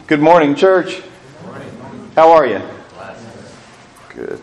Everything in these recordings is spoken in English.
Good morning, church. Good morning. How are you? Good.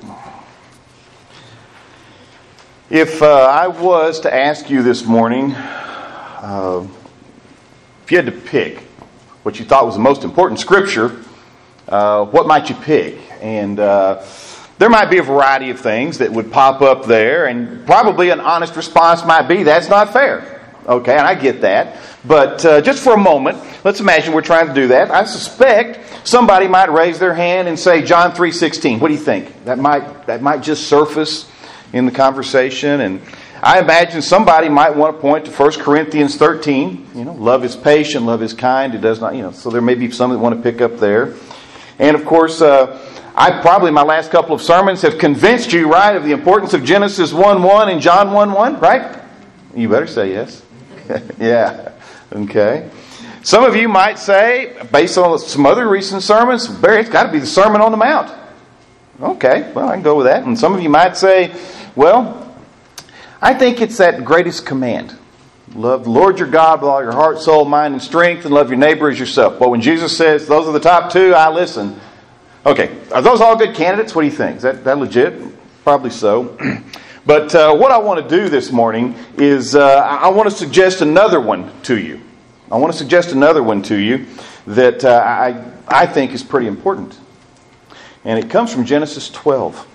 If I was to ask you this morning, if you had to pick what you thought was the most important scripture, what might you pick? And there might be a variety of things that would pop up there, and probably an honest response might be, that's not fair. Okay, and I get that. But just for a moment, let's imagine we're trying to do that. I suspect somebody might raise their hand and say John 3:16. What do you think? That might just surface in the conversation. And I imagine somebody might want to point to 1 Corinthians 13. Love is patient, love is kind. It does not, so there may be some that want to pick up there. And of course, I probably in my last couple of sermons have convinced you, right, of the importance of Genesis 1:1 and John 1:1, right? You better say yes. Yeah. Okay. Some of you might say, based on some other recent sermons, Barry, it's got to be the Sermon on the Mount. Okay, well, I can go with that. And some of you might say, well, I think it's that greatest command. Love the Lord your God with all your heart, soul, mind, and strength, and love your neighbor as yourself. But when Jesus says, those are the top two, I listen. Okay, are those all good candidates? What do you think? Is that legit? Probably so. But what I want to do this morning is I want to suggest another one to you. I want to suggest another one to you that I think is pretty important. And it comes from Genesis 12.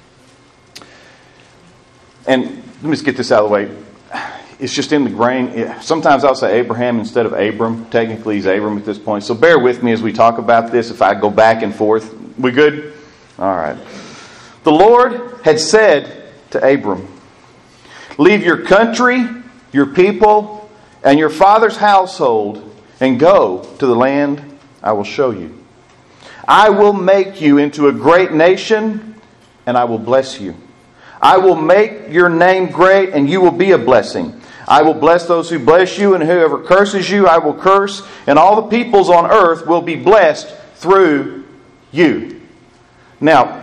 And let me just get this out of the way. It's just in the grain. Sometimes I'll say Abraham instead of Abram. Technically he's Abram at this point. So bear with me as we talk about this if I go back and forth. We good? All right. The Lord had said to Abram, leave your country, your people, and your father's household, and go to the land I will show you. I will make you into a great nation, and I will bless you. I will make your name great, and you will be a blessing. I will bless those who bless you, and whoever curses you, I will curse, and all the peoples on earth will be blessed through you. Now,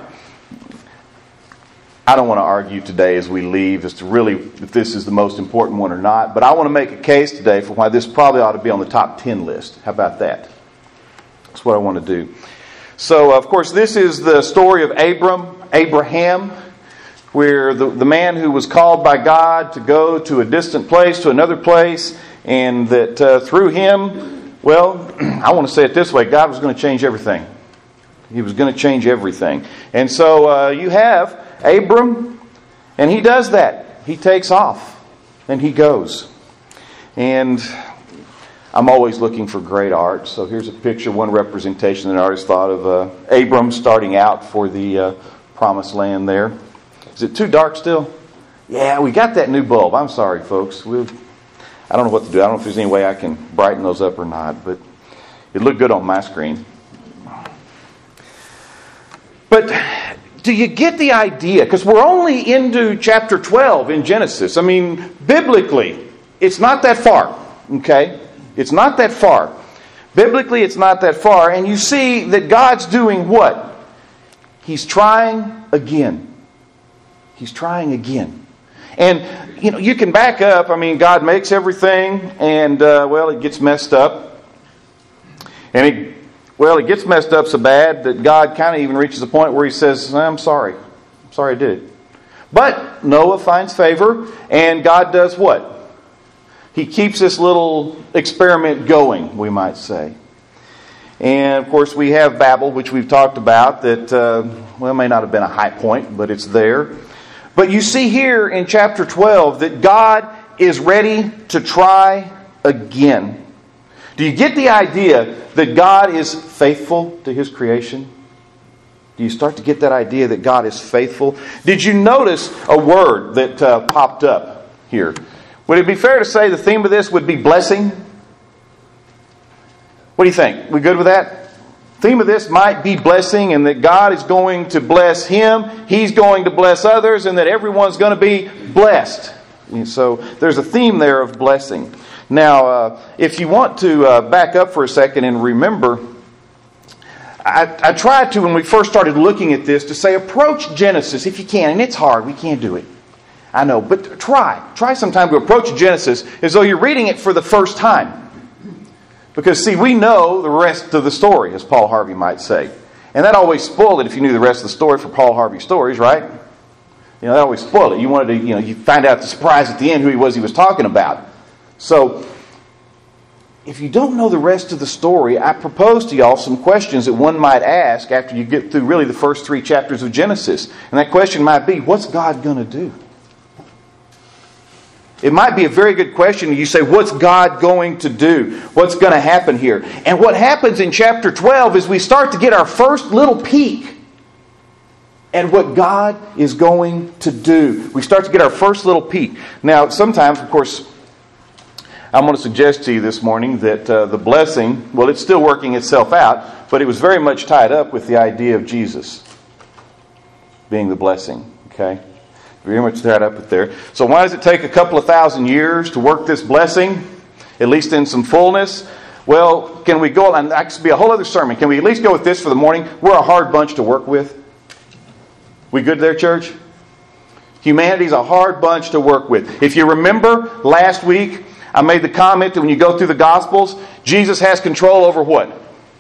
I don't want to argue today as we leave as to really if this is the most important one or not, but I want to make a case today for why this probably ought to be on the top 10 list. How about that? That's what I want to do. So, of course, this is the story of Abraham, where the man who was called by God to go to a distant place, to another place, and that through him, well, I want to say it this way, God was going to change everything. He was going to change everything. And so you have Abram, and he does that. He takes off, and he goes. And I'm always looking for great art. So here's a picture, one representation that an artist thought of Abram starting out for the promised land there. Is it too dark still? Yeah, we got that new bulb. I'm sorry, folks. I don't know what to do. I don't know if there's any way I can brighten those up or not, but it looked good on my screen. But do you get the idea? Because we're only into chapter 12 in Genesis. I mean, biblically, it's not that far. Okay? It's not that far. Biblically, it's not that far. And you see that God's doing what? He's trying again. He's trying again. And, you can back up. I mean, God makes everything, and, it gets messed up. And it gets messed up so bad that God kind of even reaches a point where he says, I'm sorry. I'm sorry I did it. But Noah finds favor, and God does what? He keeps this little experiment going, we might say. And, of course, we have Babel, which we've talked about, that, may not have been a high point, but it's there. But you see here in chapter 12 that God is ready to try again. Do you get the idea that God is faithful to His creation? Do you start to get that idea that God is faithful? Did you notice a word that popped up here? Would it be fair to say the theme of this would be blessing? What do you think? We good with that? The theme of this might be blessing, and that God is going to bless him, He's going to bless others, and that everyone's going to be blessed. And so there's a theme there of blessing. Now, if you want to back up for a second and remember, I tried to, when we first started looking at this, to say approach Genesis if you can. And it's hard. We can't do it. I know. But try. Try sometime to approach Genesis as though you're reading it for the first time. Because, see, we know the rest of the story, as Paul Harvey might say. And that always spoiled it if you knew the rest of the story for Paul Harvey stories, right? That always spoiled it. You wanted to, you find out the surprise at the end who he was talking about. So, if you don't know the rest of the story, I propose to y'all some questions that one might ask after you get through really the first 3 chapters of Genesis. And that question might be, what's God going to do? It might be a very good question. You say, what's God going to do? What's going to happen here? And what happens in chapter 12 is we start to get our first little peek at what God is going to do. We start to get our first little peek. Now, sometimes, of course, I'm going to suggest to you this morning that the blessing, well, it's still working itself out, but it was very much tied up with the idea of Jesus being the blessing. Okay? Very much tied up with there. So why does it take a couple of thousand years to work this blessing, at least in some fullness? Well, can we go, and that could be a whole other sermon. Can we at least go with this for the morning? We're a hard bunch to work with. We good there, church? Humanity's a hard bunch to work with. If you remember last week, I made the comment that when you go through the Gospels, Jesus has control over what?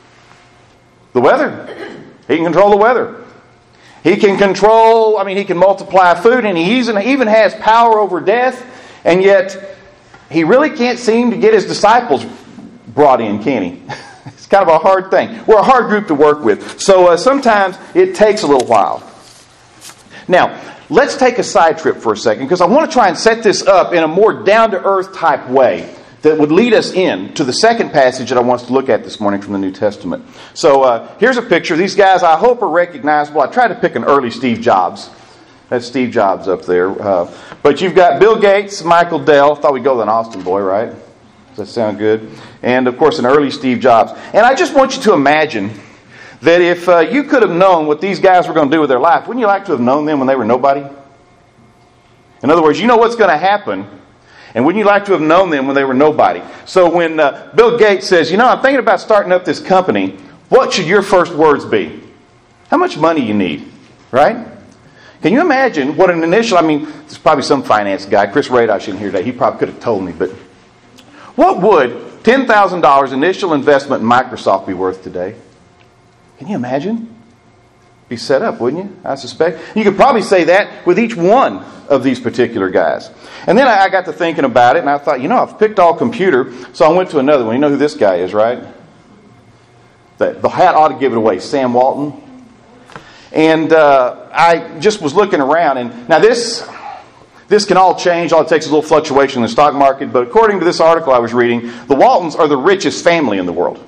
The weather. He can control the weather. He can control, he can multiply food, and he even has power over death, and yet he really can't seem to get his disciples brought in, can he? It's kind of a hard thing. We're a hard group to work with. So sometimes it takes a little while. Now, let's take a side trip for a second, because I want to try and set this up in a more down-to-earth type way that would lead us in to the second passage that I want us to look at this morning from the New Testament. So here's a picture. These guys, I hope, are recognizable. I tried to pick an early Steve Jobs. That's Steve Jobs up there. But you've got Bill Gates, Michael Dell. Thought we'd go with an Austin boy, right? Does that sound good? And, of course, an early Steve Jobs. And I just want you to imagine that if you could have known what these guys were going to do with their life, wouldn't you like to have known them when they were nobody? In other words, you know what's going to happen, and wouldn't you like to have known them when they were nobody? So when Bill Gates says, I'm thinking about starting up this company, what should your first words be? How much money you need, right? Can you imagine what an initial, there's probably some finance guy, Chris Radosh in here today, he probably could have told me, but what would $10,000 initial investment in Microsoft be worth today? Can you imagine? Be set up, wouldn't you? I suspect. You could probably say that with each one of these particular guys. And then I got to thinking about it, and I thought, I've picked all computer, so I went to another one. You know who this guy is, right? The hat ought to give it away, Sam Walton. And I just was looking around, and now this can all change. All it takes is a little fluctuation in the stock market, but according to this article I was reading, the Waltons are the richest family in the world.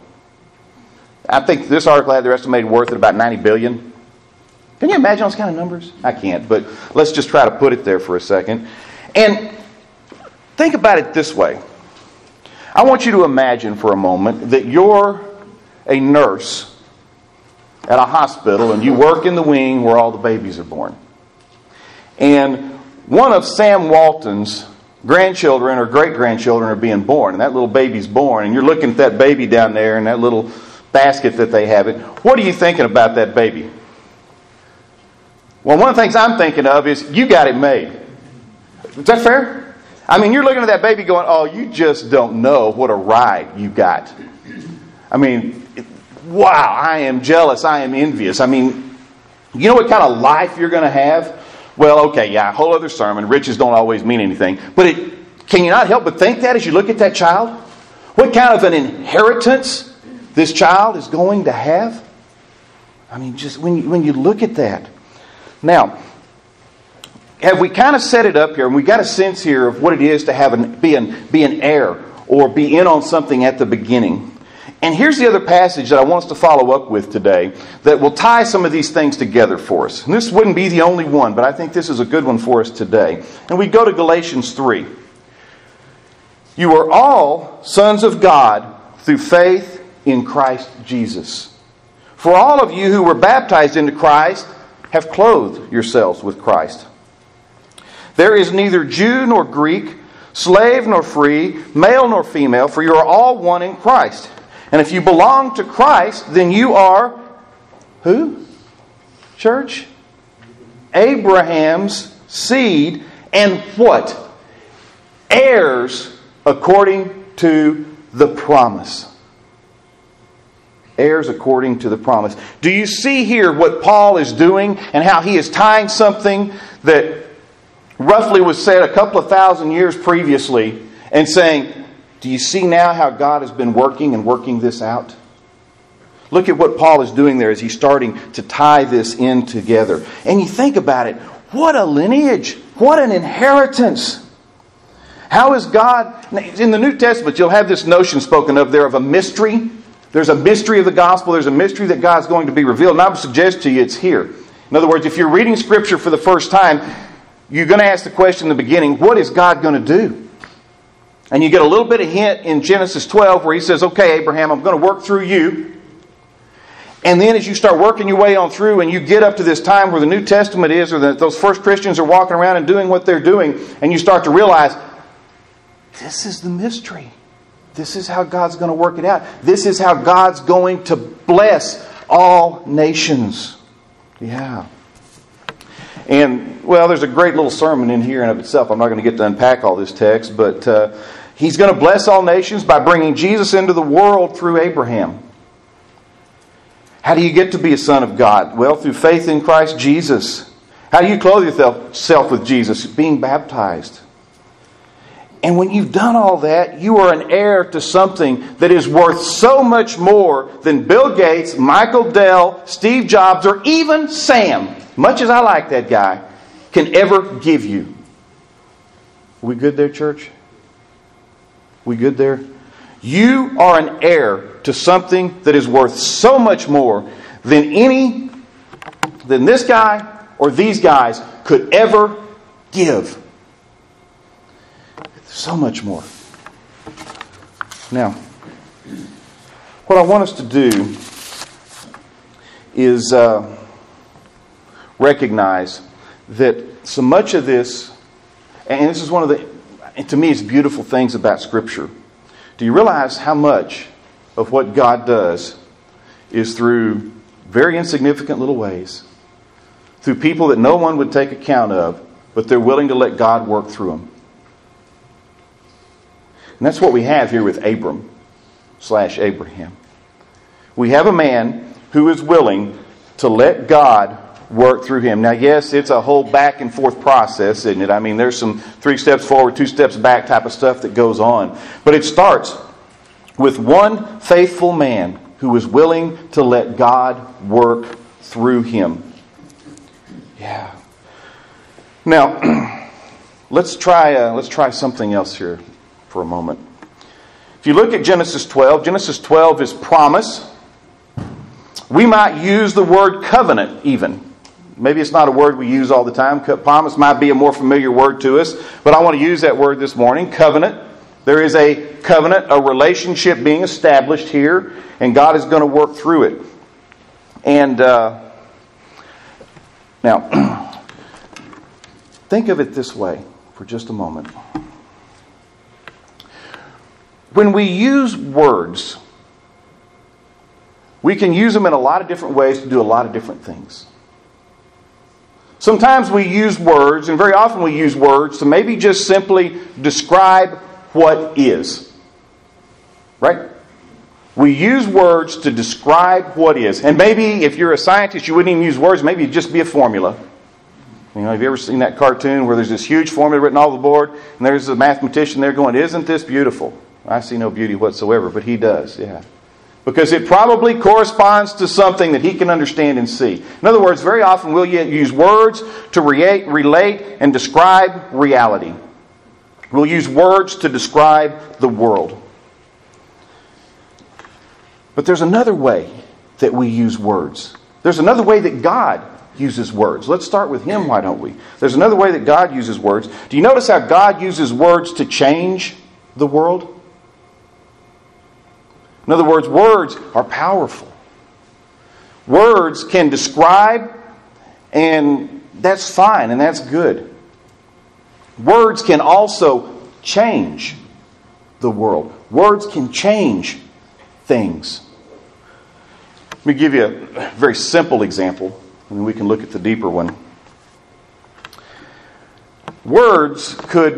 I think this article had their estimated worth at about $90 billion. Can you imagine those kind of numbers? I can't, but let's just try to put it there for a second. And think about it this way. I want you to imagine for a moment that you're a nurse at a hospital and you work in the wing where all the babies are born. And one of Sam Walton's grandchildren or great-grandchildren are being born, and that little baby's born, and you're looking at that baby down there in that little basket that they have it. What are you thinking about that baby? Well, one of the things I'm thinking of is you got it made. Is that fair? You're looking at that baby going, oh, you just don't know what a ride you got. Wow, I am jealous. I am envious. You know what kind of life you're going to have? Well, okay, yeah, a whole other sermon. Riches don't always mean anything. But can you not help but think that as you look at that child? What kind of an inheritance this child is going to have? Just when you look at that. Now, have we kind of set it up here, and we got a sense here of what it is to be an heir or be in on something at the beginning. And here's the other passage that I want us to follow up with today that will tie some of these things together for us. And this wouldn't be the only one, but I think this is a good one for us today. And we go to Galatians 3. You are all sons of God through faith in Christ Jesus. For all of you who were baptized into Christ have clothed yourselves with Christ. There is neither Jew nor Greek, slave nor free, male nor female, for you are all one in Christ. And if you belong to Christ, then you are, who? Church? Abraham's seed and what? Heirs according to the promise. Heirs according to the promise. Do you see here what Paul is doing and how he is tying something that roughly was said a couple of thousand years previously and saying, do you see now how God has been working this out? Look at what Paul is doing there as he's starting to tie this in together. And you think about it, what a lineage, what an inheritance. How is God... In the New Testament, you'll have this notion spoken of there of a mystery. There's a mystery of the gospel. There's a mystery that God's going to be revealed. And I would suggest to you it's here. In other words, if you're reading Scripture for the first time, you're going to ask the question in the beginning, what is God going to do? And you get a little bit of hint in Genesis 12 where He says, okay, Abraham, I'm going to work through you. And then as you start working your way on through and you get up to this time where the New Testament is, or that those first Christians are walking around and doing what they're doing, and you start to realize, this is the mystery. This is how God's going to work it out. This is how God's going to bless all nations. Yeah. And, well, there's a great little sermon in here in of itself. I'm not going to get to unpack all this text, but He's going to bless all nations by bringing Jesus into the world through Abraham. How do you get to be a son of God? Well, through faith in Christ Jesus. How do you clothe yourself with Jesus? Being baptized. And when you've done all that, you are an heir to something that is worth so much more than Bill Gates, Michael Dell, Steve Jobs, or even Sam, much as I like that guy, can ever give you. We good there, church? We good there? You are an heir to something that is worth so much more than this guy or these guys could ever give. So much more. Now, what I want us to do is recognize that so much of this, and this is one of the, to me, it's beautiful things about Scripture. Do you realize how much of what God does is through very insignificant little ways, through people that no one would take account of, but they're willing to let God work through them? And that's what we have here with Abram/Abraham. We have a man who is willing to let God work through him. Now, yes, it's a whole back and forth process, isn't it? I mean, there's some 3 steps forward, 2 steps back type of stuff that goes on. But it starts with one faithful man who is willing to let God work through him. Yeah. Now, let's try something else here for a moment. If you look at Genesis 12 is promise. We might use the word covenant even. Maybe it's not a word we use all the time. Promise might be a more familiar word to us, but I want to use that word this morning, covenant. There is a covenant, a relationship being established here, and God is going to work through it. And now, think of it this way for just a moment. When we use words, we can use them in a lot of different ways to do a lot of different things. Sometimes we use words, and very often we use words to maybe just simply describe what is. Right? We use words to describe what is. And maybe if you're a scientist, you wouldn't even use words. Maybe it'd just be a formula. You know, have you ever seen that cartoon where there's this huge formula written all over the board, and there's a mathematician there going, "Isn't this beautiful?" I see no beauty whatsoever, but he does, yeah. Because it probably corresponds to something that he can understand and see. In other words, very often we'll use words to relate and describe reality. We'll use words to describe the world. But there's another way that we use words. There's another way that God uses words. Let's start with Him, why don't we? There's another way that God uses words. Do you notice how God uses words to change the world? In other words, words are powerful. Words can describe, and that's fine, and that's good. Words can also change the world. Words can change things. Let me give you a very simple example, and then we can look at the deeper one. Words could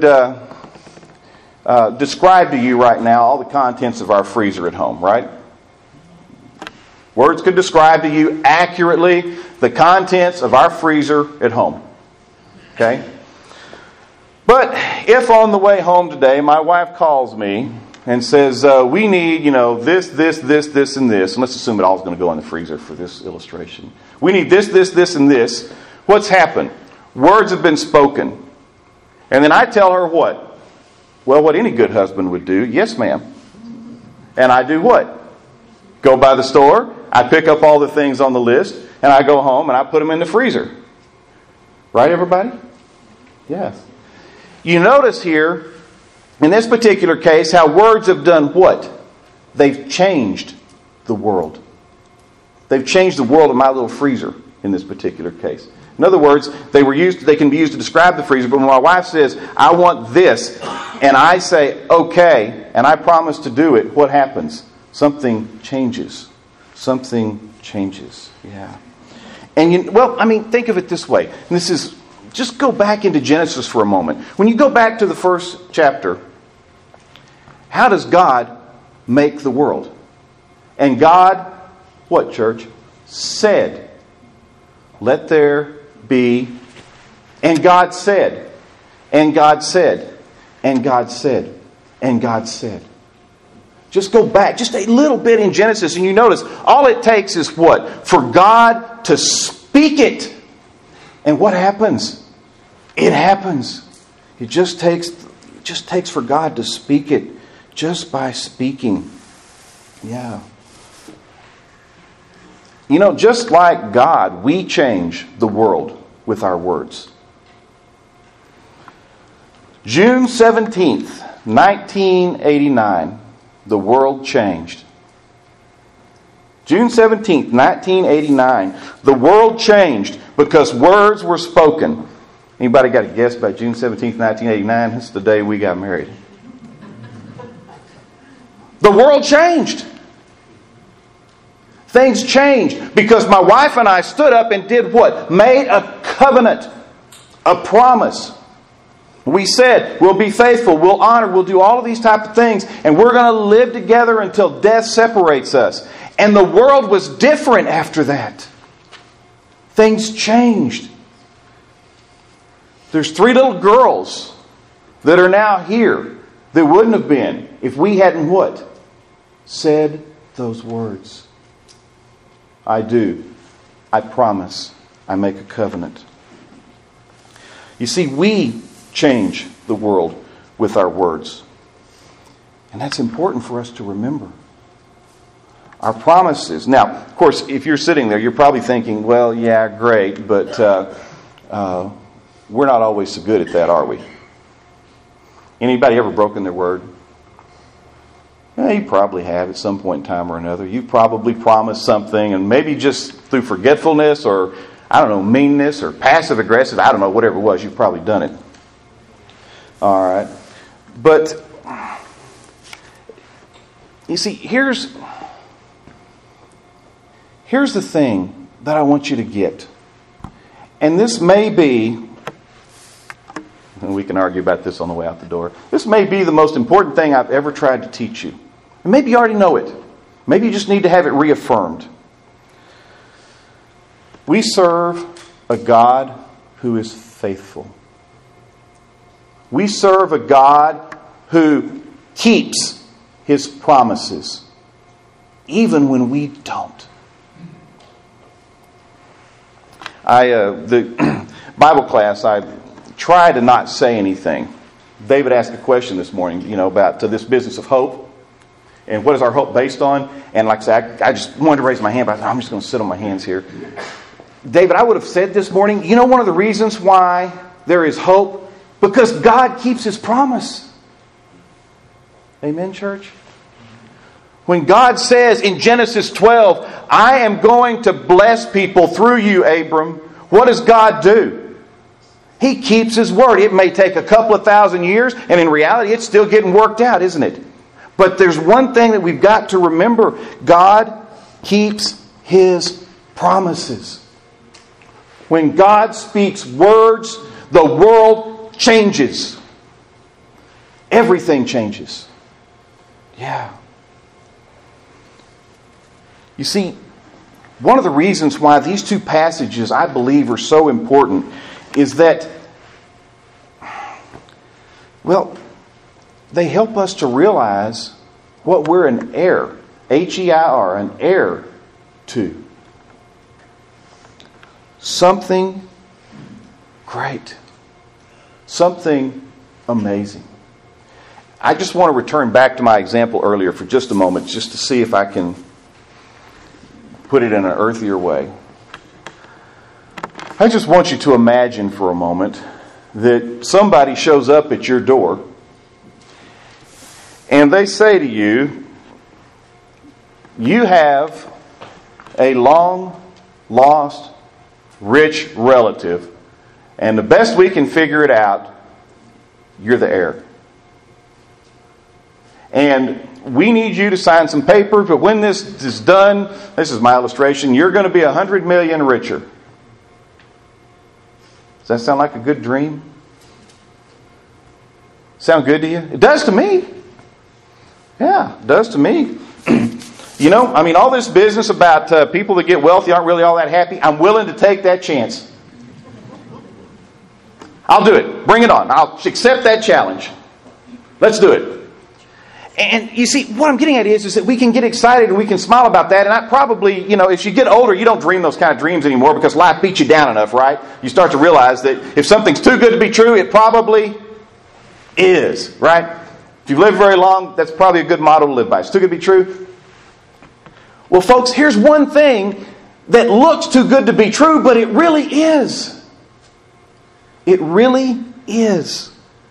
describe to you right now all the contents of our freezer at home, right? Words could describe to you accurately the contents of our freezer at home. Okay? But if on the way home today my wife calls me and says, we need, this, and this. And let's assume it all is going to go in the freezer for this illustration. We need this, and this. What's happened? Words have been spoken. And then I tell her what? Well, what any good husband would do. Yes, ma'am. And I do what? Go by the store. I pick up all the things on the list. And I go home and I put them in the freezer. Right, everybody? Yes. You notice here, in this particular case, how words have done what? They've changed the world. They've changed the world of my little freezer in this particular case. In other words, they can be used to describe the freezer, but when my wife says, I want this, and I say, okay, and I promise to do it, what happens? Something changes. Something changes. Yeah. And think of it this way. And just go back into Genesis for a moment. When you go back to the first chapter, how does God make the world? And God, what, church? Said, let there be. And God said. And God said. And God said. And God said. Just go back just a little bit in Genesis and you notice all it takes is what? For God to speak it. And what happens? It happens. It just takes for God to speak it just by speaking. Yeah. Just like God, we change the world with our words. June 17th, 1989, the world changed. June 17th, 1989, the world changed because words were spoken. Anybody got a guess about June 17th, 1989? It's the day we got married. The world changed. Things changed because my wife and I stood up and did what? Made a covenant, a promise. We said, we'll be faithful, we'll honor, we'll do all of these type of things, and we're going to live together until death separates us. And the world was different after that. Things changed. There's 3 little girls that are now here that wouldn't have been if we hadn't what? Said those words. I do. I promise. I make a covenant. You see, we change the world with our words. And that's important for us to remember. Our promises. Now, of course, if you're sitting there, you're probably thinking, well, yeah, great, but we're not always so good at that, are we? Anybody ever broken their word? You probably have at some point in time or another. You've probably promised something, and maybe just through forgetfulness or, meanness or passive aggressive, whatever it was, you've probably done it. All right. But, you see, here's the thing that I want you to get. And this may be, and we can argue about this on the way out the door, this may be the most important thing I've ever tried to teach you. And maybe you already know it. Maybe you just need to have it reaffirmed. We serve a God who is faithful. We serve a God who keeps His promises, even when we don't. The Bible class, I try to not say anything. David asked a question this morning, about this business of hope. And what is our hope based on? And like I said, I just wanted to raise my hand, but I'm just going to sit on my hands here. David, I would have said this morning, one of the reasons why there is hope? Because God keeps His promise. Amen, church? When God says in Genesis 12, I am going to bless people through you, Abram, what does God do? He keeps His word. It may take a couple of thousand years, and in reality, it's still getting worked out, isn't it? But there's one thing that we've got to remember. God keeps His promises. When God speaks words, the world changes. Everything changes. Yeah. You see, one of the reasons why these two passages, I believe, are so important is that, well, they help us to realize what we're an heir, H-E-I-R, an heir to. Something great. Something amazing. I just want to return back to my example earlier for just a moment, just to see if I can put it in an earthier way. I just want you to imagine for a moment that somebody shows up at your door and they say to you, you have a long lost rich relative, and the best we can figure it out, you're the heir. And we need you to sign some papers, but when this is done, this is my illustration, you're going to be 100 million richer. Does that sound like a good dream? Sound good to you? It does to me. Yeah, it does to me. You know, I mean, all this business about people that get wealthy aren't really all that happy, I'm willing to take that chance. I'll do it. Bring it on. I'll accept that challenge. Let's do it. And you see, what I'm getting at is that we can get excited and we can smile about that. And I probably, you know, as you get older, you don't dream those kind of dreams anymore because life beats you down enough, right? You start to realize that if something's too good to be true, it probably is, right? If you've lived very long, that's probably a good motto to live by. It's too good to be true. Well, folks, here's one thing that looks too good to be true, but it really is. It really is.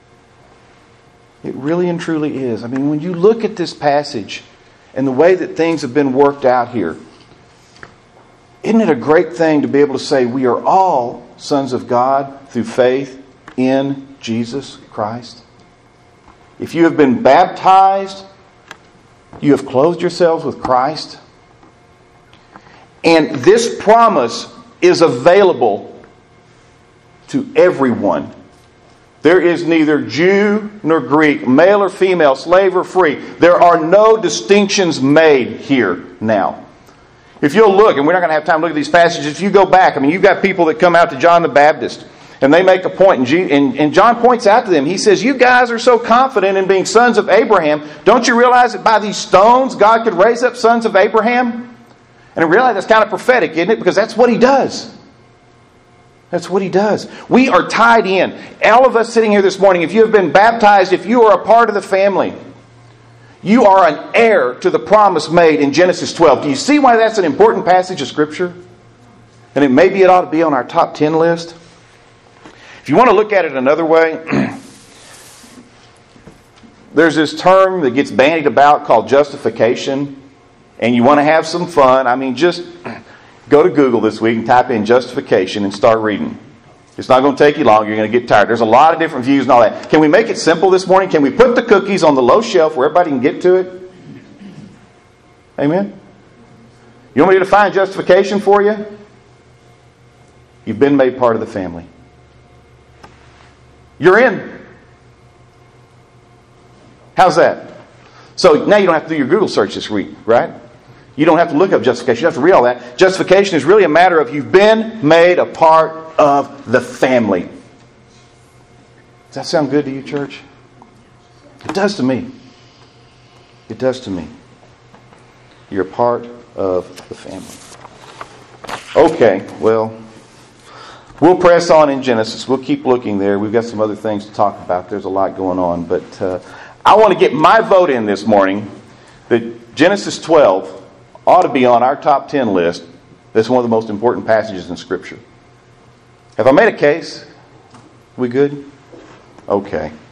It really and truly is. I mean, when you look at this passage and the way that things have been worked out here, isn't it a great thing to be able to say we are all sons of God through faith in Jesus Christ? If you have been baptized, you have clothed yourselves with Christ. And this promise is available to everyone. There is neither Jew nor Greek, male or female, slave or free. There are no distinctions made here now. If you'll look, and we're not going to have time to look at these passages, if you go back, I mean, you've got people that come out to John the Baptist, and they make a point, and John points out to them, he says, you guys are so confident in being sons of Abraham, don't you realize that by these stones God could raise up sons of Abraham? And I realize that's kind of prophetic, isn't it? Because that's what He does. That's what He does. We are tied in. All of us sitting here this morning, if you have been baptized, if you are a part of the family, you are an heir to the promise made in Genesis 12. Do you see why that's an important passage of Scripture? And maybe it ought to be on our top 10 list. If you want to look at it another way, there's this term that gets bandied about called justification. And you want to have some fun. I mean, just go to Google this week and type in justification and start reading. It's not going to take you long. You're going to get tired. There's a lot of different views and all that. Can we make it simple this morning? Can we put the cookies on the low shelf where everybody can get to it? Amen? You want me to define justification for you? You've been made part of the family. You're in. How's that? So now you don't have to do your Google search this week, right? You don't have to look up justification. You don't have to read all that. Justification is really a matter of you've been made a part of the family. Does that sound good to you, church? It does to me. It does to me. You're a part of the family. Okay, well, we'll press on in Genesis. We'll keep looking there. We've got some other things to talk about. There's a lot going on. But I want to get my vote in this morning that Genesis 12 ought to be on our top 10 list. That's one of the most important passages in Scripture. Have I made a case? We good? Okay.